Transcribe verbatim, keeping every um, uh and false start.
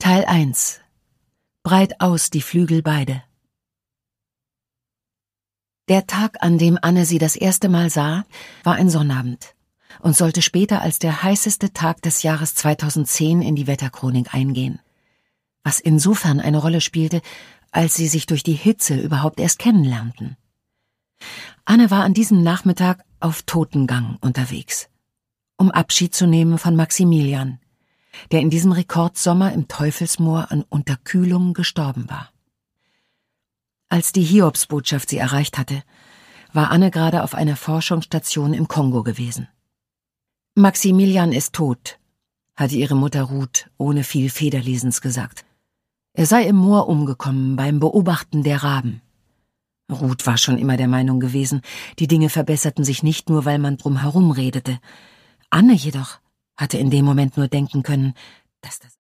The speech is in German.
Teil eins. Breit aus die Flügel beide. Der Tag, an dem Anne sie das erste Mal sah, war ein Sonnabend und sollte später als der heißeste Tag des Jahres zweitausendzehn in die Wetterchronik eingehen. Was insofern eine Rolle spielte, als sie sich durch die Hitze überhaupt erst kennenlernten. Anne war an diesem Nachmittag auf Totengang unterwegs, um Abschied zu nehmen von Maximilian, der in diesem Rekordsommer im Teufelsmoor an Unterkühlung gestorben war. Als die Hiobsbotschaft sie erreicht hatte, war Anne gerade auf einer Forschungsstation im Kongo gewesen. Maximilian ist tot, hatte ihre Mutter Ruth ohne viel Federlesens gesagt. Er sei im Moor umgekommen beim Beobachten der Raben. Ruth war schon immer der Meinung gewesen, die Dinge verbesserten sich nicht nur, weil man drum herum redete. Anne jedoch hatte in dem Moment nur denken können, dass das